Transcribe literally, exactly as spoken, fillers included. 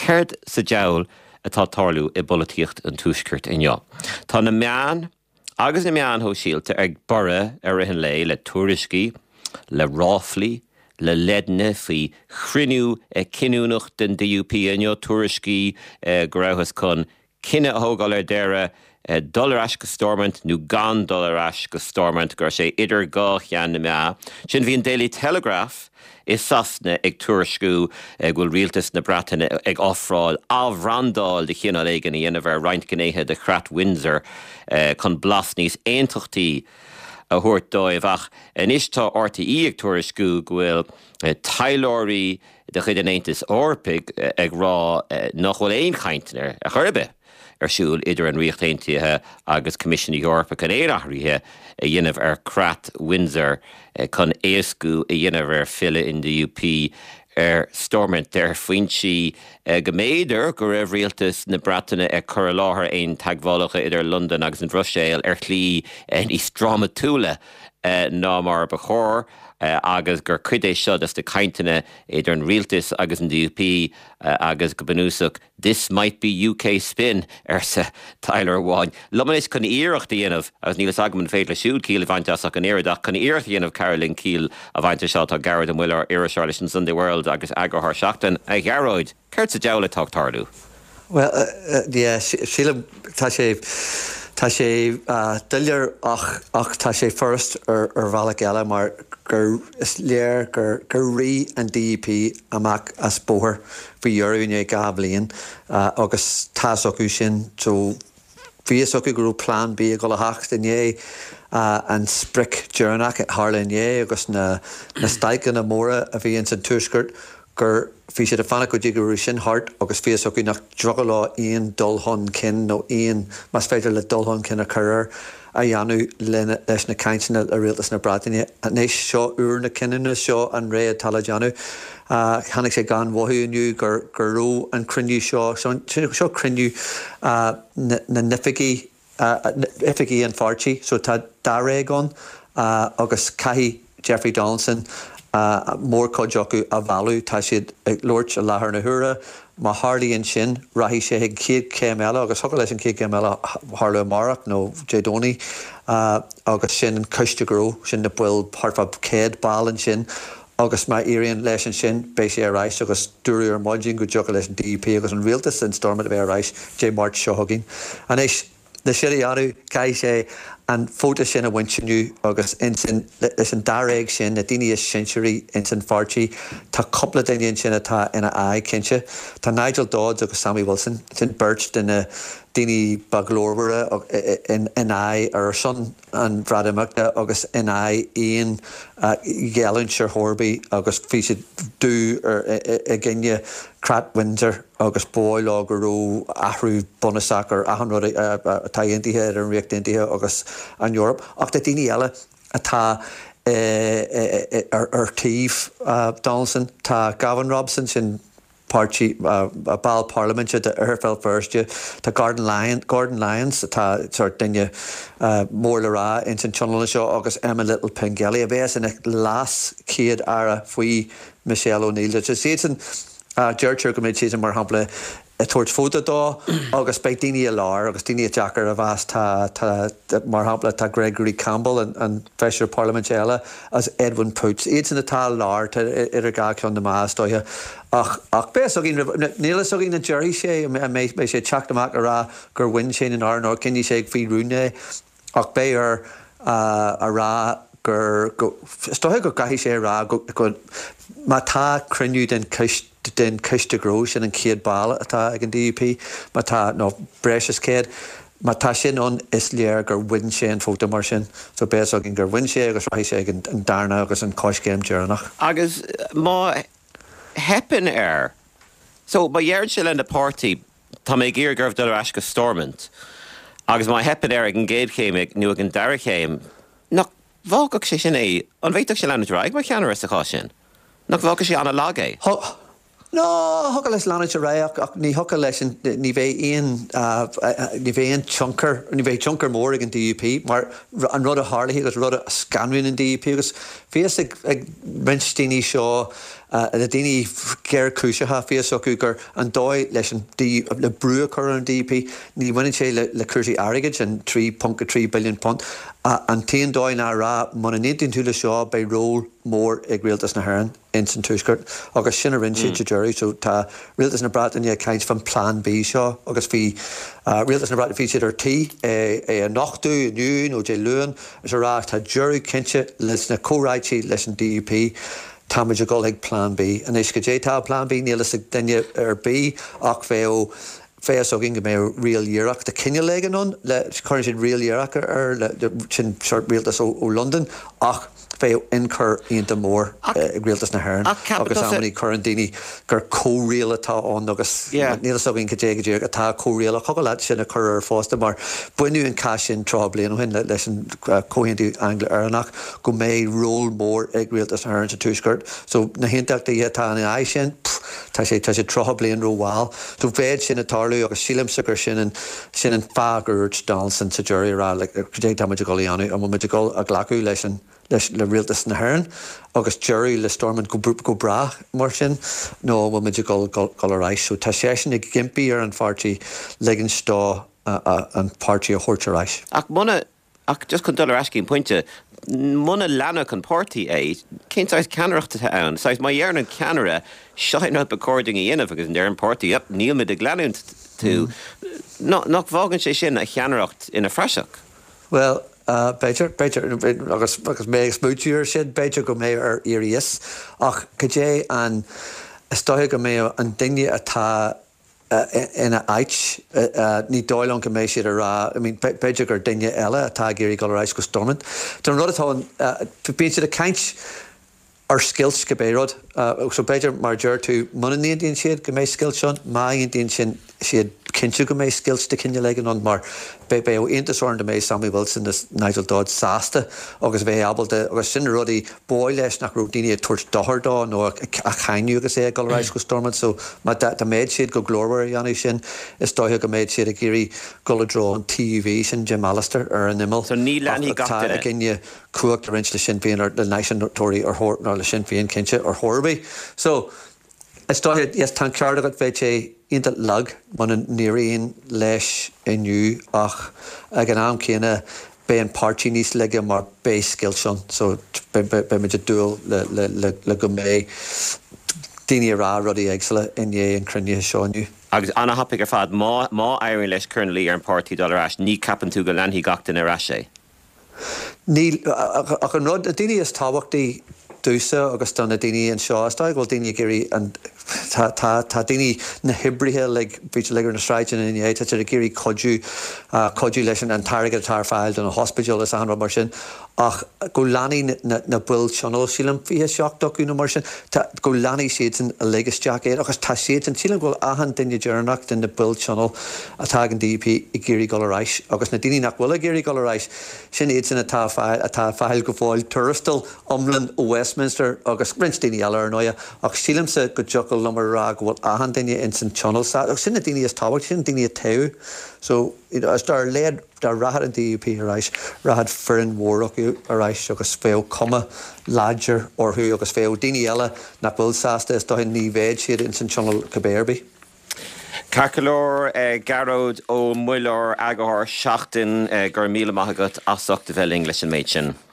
Céird sa deall atá tarlú i bolaíocht an túisceart inniu. Tá na meán agus na meán ho síalta ag bara ar an lé le tuairiscí, le ráflaí, le ledne fí chrinú e cinúnach den D U P inniu tuairiscí go raibhas chun cinenne a thógáil ar deire Uh, dollar as go stormant, nu gan dollar as go stormant, gur sé idir gá chean na mea. Sin bhí an Daily Telegraph is sasna ag tuairiscú ag bhfuil rialtas na Bratainine ag offráil ábhrandáil de chinál éigen i dhéanamh roint gnéthe de Crat Windsor uh, chun blas níos aontochtaí a thuairt dóibh ach an istá R T E ag tuairiscú go bhfuil uh, tailóirí de chud an Aontas Eorpaig uh, ag rá uh, nach bhfuil éon chaintnar a churbe. Arsúil idir an riochtaintíothe agus Comisión Eorpa chun éireachtaithe a dhéanamh ar Crat Windsor chun éascú a dhéanamh ar fille in the U P ar stormant der faointí go méidir go raibh rialtas na Bratainine ag chur láthair aon teagmhálacha idir London agus an Brussels ar chlí níos drama túla ná mar ba chóir Uh, agus gur cuid é seo as de cainteanna idir an rialtas agus an D U P uh, agus go banúsach this might be U K spin ar sa Tyler Wine. Lomanis chun íirecht dhéanamh agus nílas agamann féad le siúd cíl a bhaint as an éireach chun íirecht dhéanamh Caroline Keele a bhaint seo tá Garrett an Miller ar Irish an Sunday World agus agurth seachtain a Garróid. Ceirt sa deala táchtardú? Well, uh, uh, yeah, sílam tá sé Tá sé uh, duilear ach, ach tá sé first ar, ar bhealach eile mar gur is léir gur, gur rí an D U P amach as bóthir faoi dhearúine gabh bliain uh, agus tásochú sin so bhíosochú gurú plán B a go le hacht inné uh, an spric dearnach at Harla inné agus na, na staican na móra a bhí an san tuaisceart gur fi sé a fanna go digurú sin hart agus fi so nach drogad lá íon dulhon cin nó íon mas féidir le dulhon cin a chuir a dheanú lena leis na cainteanna a rialtas na Bratainine a nééis seo úr na cinnne seo an ré tal deanú chanig sé gan bhthuú gur gurró an cruniú seo seo cruniú na nificí ificí an fartí so tá daré gan agus caihí Jeffrey Donaldson Uh, mór cóideachú a bhhealú tá siad ag Lord a láthair na thura má Harlaíonn sin raithí sé ag céad céim eile agus thuga leis an céad céim eile Harla Marach nó Jadóní uh, agus sin an coistegró sin na buil harfa céad bálan sin agus má éiríonn leis an sin béis sé ar rais agus dúrú ar maidin go deocha leis an D U P agus an rialtas an stormad a bheith ar rais J Mart Seohagin an éis na siadaí cai sé an fóta sin a winsinú agus insin leis an daréig sin na daine is century insin fartí tá coppla daine sin atá ina ai cinse tá Nigel Dodds agus Sammy Wilson sin Birch den na daine baglórbara in in ai ar son an bhradamachta agus in ai íon gealann sir Horby agus fi sé dú ar a ginne Crat Windsor agus bóil agurú ahrú bonasach ar ahan rud atá intithe ar an riachtaintithe agus an Europe ach tá daine eile atá ar ar tíomh Donaldson tá Gavin Robson sin party uh, a ball parliament de Urfeld firstje tá Gordon Lyons Gordon Lyons tá sort dinge uh, mór le rá in san channel seo agus Emma Little Pengelly a bheits in a las céad ara faoi Michelle O'Neill so séan uh, George go méid séan mar hapla a tuairt fóta dó agus beidh daoine a lár agus daoine a Jackar a bheas tá tá mar hapla tá Gregory Campbell an, an feisir parliament eile as Edwin Poots iad san atá lár ar a gá ceann na más dóithe ach ach bé so gin nílas so gin na Jerry sé a mé sé teach amach a rá gur win sé in ar nó cinní sé fí rúne ach bé ar a rá gur stoithe go gaithí sé rá go má tá cruniú den ceist den ceiste gró sin an céad bála atá ag an D U P má tá nó breis is céad má tá sin ón is léir gur win sé an fóta mar sin so bé so gin gur win sé agus raithí sé an darna agus an cóiscéim dearnach agus má hepan air so má dhearn se le na pártaí tá mé ggéir gurbh dul as go stormant agus má hepan air ag an géad chéimiigh nu ag an dara chéim nach bhágach sé sin é an bhéiteach se lena draig mar cheanar a chá sin nach bhágach sé anna lágé No, hoca leis lana te réach ach ní hoca leis ní bheith íon ní bheith íon chunker ní bheith chunker mór ag an D U P mar an rud a Harlaí agus rud a scanrún an D U P agus fios ag ag mintíní seo a daoine ceir cúiseatha fios acu gur an dóid leis le brú chu an D P, ní bhaine sé le cuairsaí airgeid an three point three billion pont. An taon dóid ná rá muna níonn tú le seo bei ról mór ag rialtas na hÉireann in san túisceart, agus sin a rinn siad jury, so tá rialtas na Breataine caint fan plan B seo, agus bhí rialtas na Breataine siad ar tí é an nachtú, nniu nó dé luúin, is a rá tá jury cinse leis na córáidtí leis an D U P, tá muid a gol ag plan B. An is go dé tá plan B nílas ag daine ar B ach fé ó Fés ó ginge mé rial dhearach de cinenne legan on, le chuir siad rial dhearach ar le sin seart rialtas ó London, ach fé incur íonta mór rialtas na hÉireann. Agus amí chuir an daoine gur córéal atá ón agus nílas ó gin go dé go dé atá córéal a choáid sin a chur ar fásta mar buinú an cai sin trá blian ó hin leis an cóhéintú Angla Airnach go mé ról mór ag rialtas na hÉireann sa túisceart. So na hinteachta tá na ai sin, tá sé tá sé trá blian róháil. So bhéad sin atáú agus sílim sugur sin an sin an fágurt dásan sa jury rá le dé tá muid go líanú a muid go a glacu leis an leis le rialtas na hÉireann agus jury le stormman go go bra mar sin nó bhfuil muid go go aráis. So tá sé sin ag gimpí ar an pártí legan stá an pártí a thuirteráis. Ach muna ach just chun dul ar ascín pointe muna leanach an pártí é cinsáid ceanreachta ann, sáid má dhearan an ceanara seoin up according í inmh agus an dear an pártí up níl mid a gleanúnt tú nach bhágann sé sin a cheanreacht ina freiseach. Well, Uh, Beidir, Beidir, agus agus mé smúitiúir siad Beidir go mé ar iris, ach go dé an stoithe go mé an duine atá ina áit ní dóilán go mééis siad a rá, I mean, Beidir gur duine eile atá géirí go ráis go stormint. Tá rud atá bíonn siad a caint ar skills go bérod, so Beidir mar dúir tú muna níon daon siad go méid skill seán, má on daon sin siad cinse go méid skills de cinenne legan an mar be be ó intasórn de méid Sammy Wilson is Nigel Dodd sásta agus bheith abalde agus sin rudí bóil leis nach rú daine tuairt dothardá nó a chainniú agus é go ráis go stormant, so má tá méid siad go glóhar anú sin is dóithe go méid siad a géirí goladró an T V sin Jim Alister ar an nimel. So ní lean hí gata a ginne cuacht a rins le sin féin ar le Nationtóí ar Horton le sin féin cinse ar Horby. So is dóithe yes tá ceart agat bheith sé inta lag man an níiríon leis inniu ach ag an am céine be an pártí níos leige mar bé skill seán, so be muid a dúil le go mé daoine rá rudí éagsile inné an crunne seáinniu. Agus anna hapig ar fad má má éironn leis currently ar an pártí dul arás, ní capan tú go leanhí gachtain ar sé. Ní ach an rud a daoine is táhachtaí dúsa agus tá na daoine an seo istá bhfuil daoine géirí an tá daoine na hibrithe le bhí le na sráidin in é tá a géirí codú codú leis an targad tar fáil don na hospital is an mar sin ach go leanaí na buil seanal sílam fihé seachtaú na mar sin go leanaí siad an a legasteach é agus tá siad an sílam bhfuil ahan duine dearnach den na buil seanal atá an D P i géirí go aráis agus na daoine nach bhfuil a géirí go aráis sin éiad sin atá fáil atá fáil go fáil turistal omlan ó Westminster agus rins daoine eile ar nóia ach sílamsa go jocail lumar rá go bhfuil ahan daine in san channel sa ach sin na daine is tábhacht sin daine a taú, so as dar léad dar rahad an D U P aráis rahad fearan mhórach aráis agus féo cuma láidir orthú agus féo daine eile na bhfuil sásta is dóthain ní bhéid siad in san channel Caberby. Carcalór Garród ó Muilor agathir seachtain gur míle maithagat asach de bheith English an méid sin.